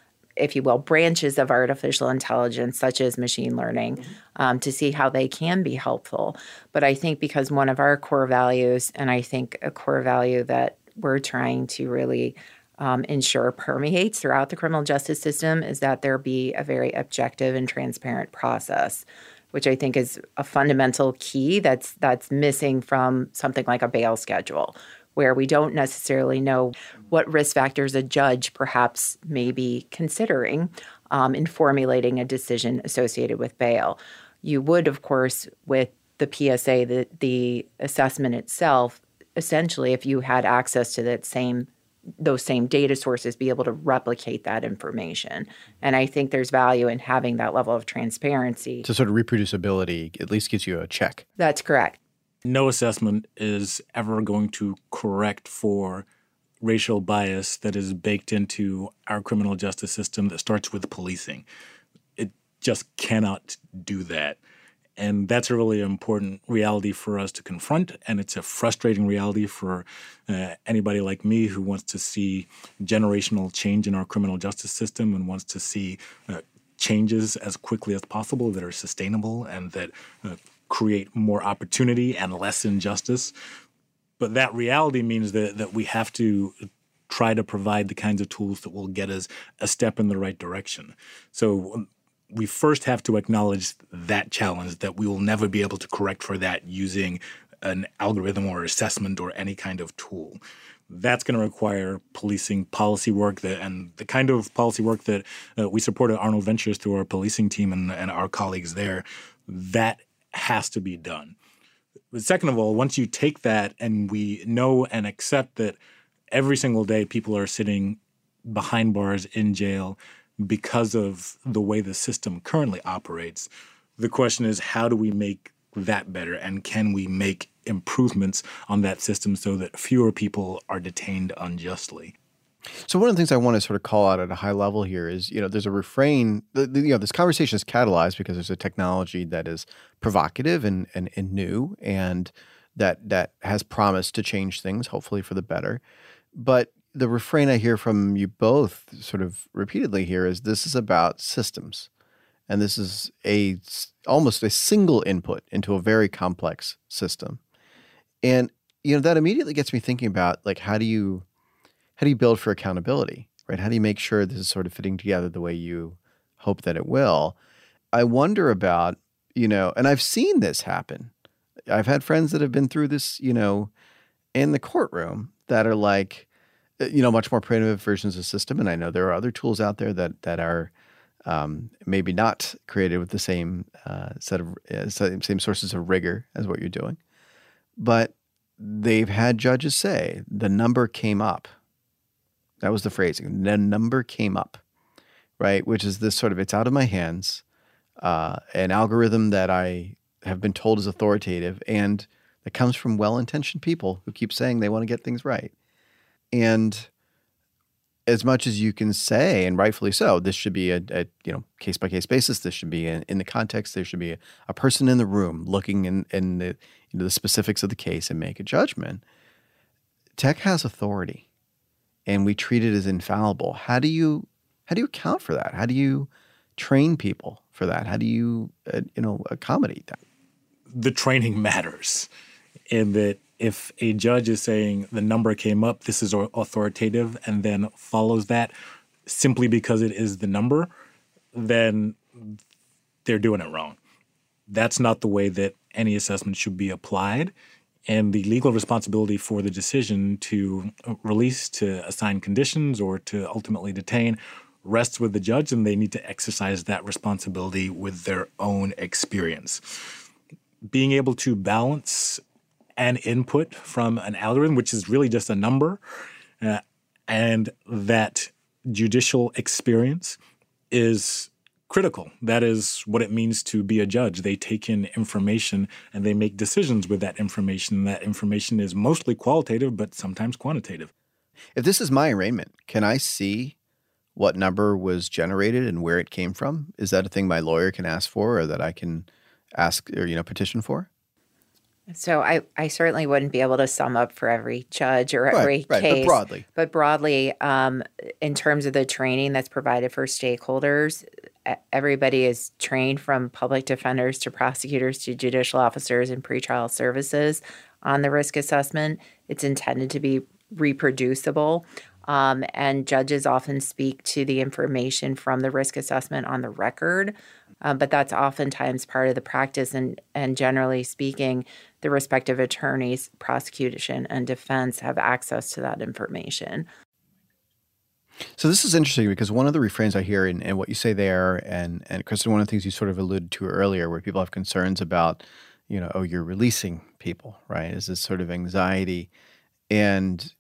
if you will, branches of artificial intelligence, such as machine learning, to see how they can be helpful. But I think because one of our core values, and I think a core value that we're trying to really ensure permeates throughout the criminal justice system, is that there be a very objective and transparent process, which I think is a fundamental key that's missing from something like a bail schedule, where we don't necessarily know what risk factors a judge perhaps may be considering in formulating a decision associated with bail. You would, of course, with the PSA, the assessment itself, essentially, if you had access to those same data sources, be able to replicate that information. And I think there's value in having that level of transparency. So sort of reproducibility at least gives you a check. That's correct. No assessment is ever going to correct for racial bias that is baked into our criminal justice system that starts with policing. It just cannot do that. And that's a really important reality for us to confront, and it's a frustrating reality for anybody like me who wants to see generational change in our criminal justice system and wants to see changes as quickly as possible that are sustainable and that create more opportunity and less injustice. But that reality means that we have to try to provide the kinds of tools that will get us a step in the right direction. So we first have to acknowledge that challenge, that we will never be able to correct for that using an algorithm or assessment or any kind of tool. That's going to require policing policy work, and the kind of policy work that we support at Arnold Ventures through our policing team and our colleagues there. That has to be done. But second of all, once you take that and we know and accept that every single day people are sitting behind bars in jail because of the way the system currently operates, the question is, how do we make that better? And can we make improvements on that system so that fewer people are detained unjustly? So one of the things I want to sort of call out at a high level here is, there's a refrain, this conversation is catalyzed because there's a technology that is provocative and new, and that has promised to change things, hopefully for the better. But the refrain I hear from you both sort of repeatedly here is this is about systems. And this is almost a single input into a very complex system. And, that immediately gets me thinking about, like, how do you build for accountability, right? How do you make sure this is sort of fitting together the way you hope that it will? I wonder about, and I've seen this happen I've had friends that have been through this, in the courtroom that are like, much more primitive versions of the system. And I know there are other tools out there that are maybe not created with the same same sources of rigor as what you're doing. But they've had judges say the number came up. That was the phrasing. The number came up, right? Which is this sort of, it's out of my hands, an algorithm that I have been told is authoritative and that comes from well-intentioned people who keep saying they want to get things right. And as much as you can say, and rightfully so, this should be a case-by-case basis. This should be in the context. There should be a person in the room looking in the specifics of the case and make a judgment. Tech has authority, and we treat it as infallible. How do you account for that? How do you train people for that? How do you accommodate that? The training matters in that if a judge is saying the number came up, this is authoritative, and then follows that simply because it is the number, then they're doing it wrong. That's not the way that any assessment should be applied. And the legal responsibility for the decision to release, to assign conditions, or to ultimately detain rests with the judge, and they need to exercise that responsibility with their own experience. Being able to balance an input from an algorithm, which is really just a number, and that judicial experience is critical. That is what it means to be a judge. They take in information and they make decisions with that information. That information is mostly qualitative, but sometimes quantitative. If this is my arraignment, can I see what number was generated and where it came from? Is that a thing my lawyer can ask for, or that I can ask or petition for? So I certainly wouldn't be able to sum up for every judge or every case. But broadly, in terms of the training that's provided for stakeholders, everybody is trained from public defenders to prosecutors to judicial officers and pretrial services on the risk assessment. It's intended to be reproducible. And judges often speak to the information from the risk assessment on the record. But that's oftentimes part of the practice. And generally speaking, the respective attorneys, prosecution and defense, have access to that information. So this is interesting because one of the refrains I hear in what you say there, and Kristen, one of the things you sort of alluded to earlier, where people have concerns about, you're releasing people, right? Is this sort of anxiety? And,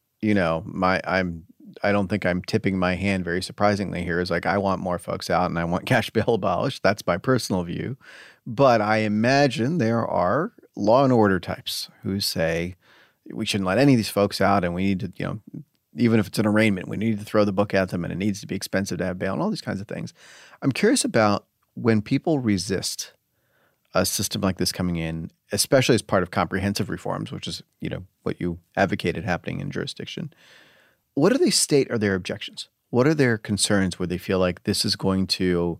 I don't think I'm tipping my hand very surprisingly here. Is like, I want more folks out and I want cash bail abolished. That's my personal view. But I imagine there are law and order types who say we shouldn't let any of these folks out, and we need to, even if it's an arraignment, we need to throw the book at them, and it needs to be expensive to have bail and all these kinds of things. I'm curious about when people resist a system like this coming in, especially as part of comprehensive reforms, which is, what you advocated happening in jurisdiction. What do they state are their objections? What are their concerns where they feel like this is going to,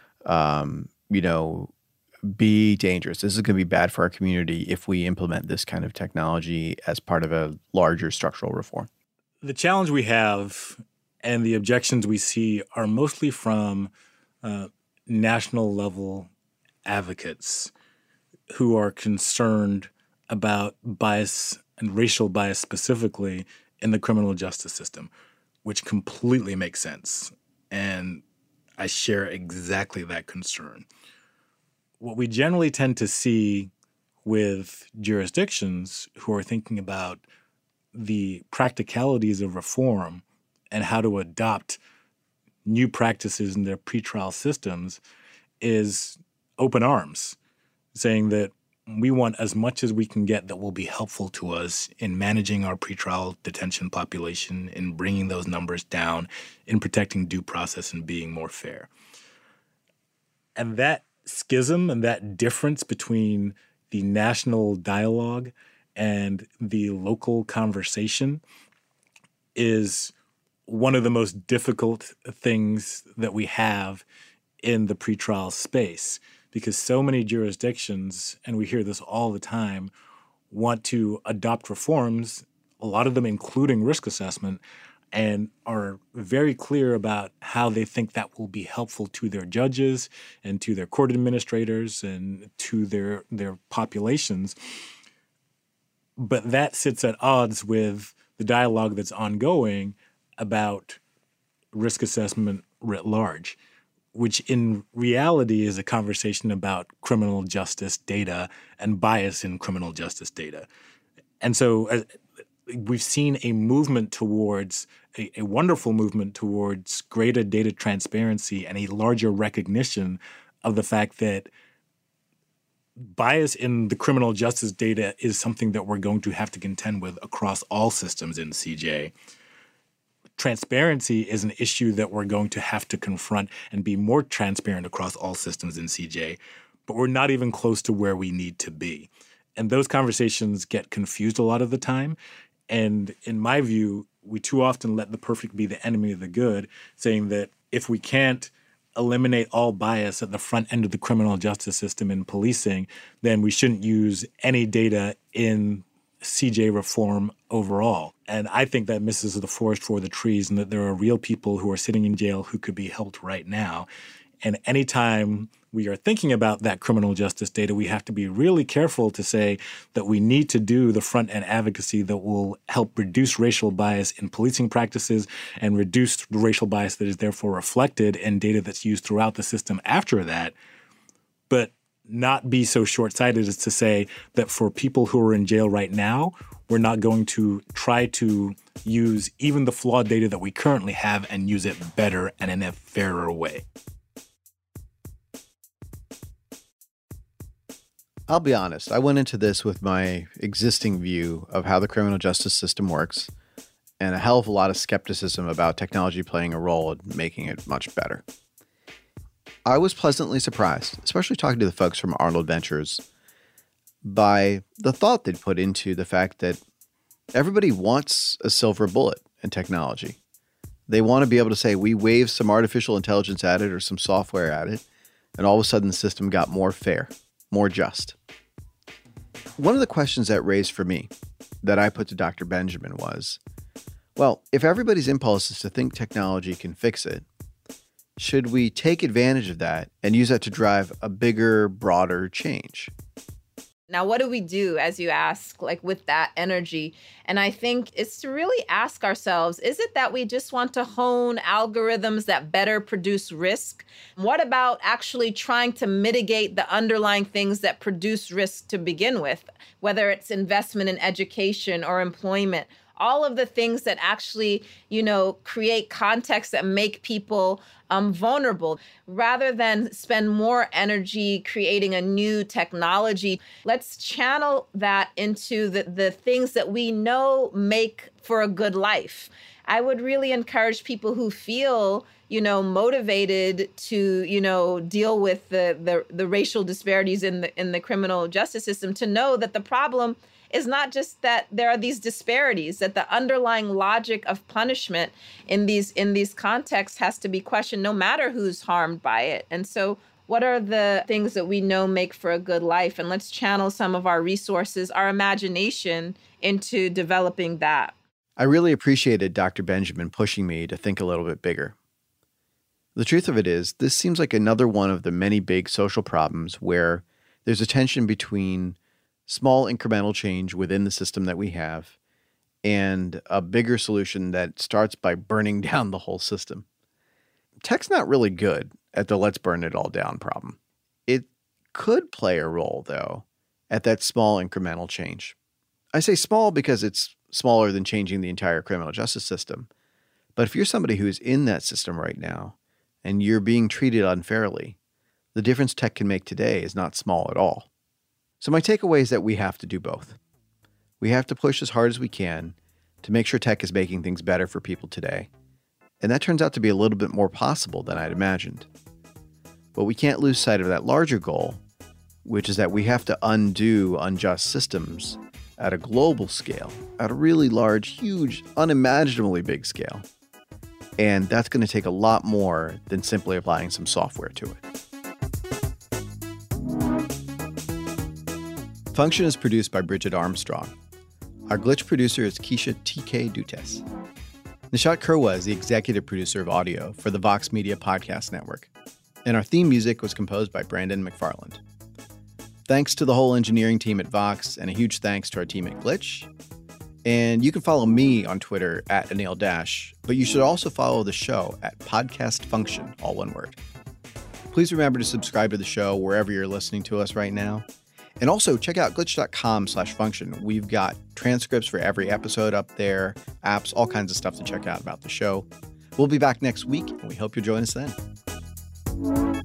be dangerous? This is going to be bad for our community if we implement this kind of technology as part of a larger structural reform? The challenge we have and the objections we see are mostly from national level advocates who are concerned about bias and racial bias specifically in the criminal justice system, which completely makes sense. And I share exactly that concern. What we generally tend to see with jurisdictions who are thinking about the practicalities of reform and how to adopt new practices in their pretrial systems is open arms, saying that we want as much as we can get that will be helpful to us in managing our pretrial detention population, in bringing those numbers down, in protecting due process and being more fair. And that schism and that difference between the national dialogue and the local conversation is one of the most difficult things that we have in the pretrial space, because so many jurisdictions, and we hear this all the time, want to adopt reforms, a lot of them including risk assessment, and are very clear about how they think that will be helpful to their judges and to their court administrators and to their populations. But that sits at odds with the dialogue that's ongoing about risk assessment writ large, which in reality is a conversation about criminal justice data and bias in criminal justice data. And so we've seen a movement towards, a wonderful movement towards greater data transparency and a larger recognition of the fact that bias in the criminal justice data is something that we're going to have to contend with across all systems in CJ. Transparency is an issue that we're going to have to confront and be more transparent across all systems in CJ, but we're not even close to where we need to be. And those conversations get confused a lot of the time. And in my view, we too often let the perfect be the enemy of the good, saying that if we can't eliminate all bias at the front end of the criminal justice system in policing, then we shouldn't use any data in CJ reform overall. And I think that misses the forest for the trees, and that there are real people who are sitting in jail who could be helped right now. And anytime we are thinking about that criminal justice data, we have to be really careful to say that we need to do the front-end advocacy that will help reduce racial bias in policing practices and reduce the racial bias that is therefore reflected in data that's used throughout the system after that, but not be so short-sighted as to say that for people who are in jail right now, we're not going to try to use even the flawed data that we currently have and use it better and in a fairer way. I'll be honest, I went into this with my existing view of how the criminal justice system works and a hell of a lot of skepticism about technology playing a role in making it much better. I was pleasantly surprised, especially talking to the folks from Arnold Ventures, by the thought they'd put into the fact that everybody wants a silver bullet in technology. They want to be able to say, we waved some artificial intelligence at it or some software at it, and all of a sudden the system got more fair, more just. One of the questions that raised for me that I put to Dr. Benjamin was, well, if everybody's impulse is to think technology can fix it, should we take advantage of that and use that to drive a bigger, broader change? Now, what do we do, as you ask, like with that energy? And I think it's to really ask ourselves, is it that we just want to hone algorithms that better produce risk? What about actually trying to mitigate the underlying things that produce risk to begin with, whether it's investment in education or employment? All of the things that actually, create contexts that make people vulnerable. Rather than spend more energy creating a new technology, let's channel that into the things that we know make for a good life. I would really encourage people who feel, motivated to, deal with the racial disparities in the criminal justice system to know that the problem is not just that there are these disparities, that the underlying logic of punishment in these contexts has to be questioned no matter who's harmed by it. And so what are the things that we know make for a good life? And let's channel some of our resources, our imagination into developing that. I really appreciated Dr. Benjamin pushing me to think a little bit bigger. The truth of it is, this seems like another one of the many big social problems where there's a tension between small incremental change within the system that we have and a bigger solution that starts by burning down the whole system. Tech's not really good at the let's burn it all down problem. It could play a role, though, at that small incremental change. I say small because it's smaller than changing the entire criminal justice system. But if you're somebody who's in that system right now and you're being treated unfairly, the difference tech can make today is not small at all. So my takeaway is that we have to do both. We have to push as hard as we can to make sure tech is making things better for people today. And that turns out to be a little bit more possible than I'd imagined. But we can't lose sight of that larger goal, which is that we have to undo unjust systems at a global scale, at a really large, huge, unimaginably big scale. And that's going to take a lot more than simply applying some software to it. Function is produced by Bridget Armstrong. Our glitch producer is Keisha T.K. Dutes. Nishat Kurwa is the executive producer of audio for the Vox Media Podcast Network. And our theme music was composed by Brandon McFarland. Thanks to the whole engineering team at Vox, and a huge thanks to our team at Glitch. And you can follow me on Twitter at Anil Dash, but you should also follow the show at Podcast Function, all one word. Please remember to subscribe to the show wherever you're listening to us right now. And also check out glitch.com/function. We've got transcripts for every episode up there, apps, all kinds of stuff to check out about the show. We'll be back next week, and we hope you'll join us then.